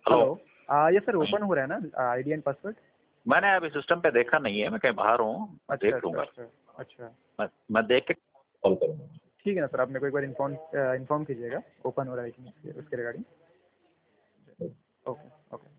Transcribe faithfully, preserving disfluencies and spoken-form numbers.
Hello. ये sir open हो रहा है ना आईडी एंड पासवर्ड? मैंने अभी सिस्टम पे देखा नहीं है, मैं कहीं बाहर हूँ, अच्छा देख अच्छा लूंगा। अच्छा अच्छा मैं, मैं देख के कॉल करूँगा। ठीक है ना सर, आप मेरे को एक बार इन्फॉर्म इन्फॉर्म कीजिएगा ओपन हो रहा है कि नहीं उसके रिगार्डिंग। Okay okay.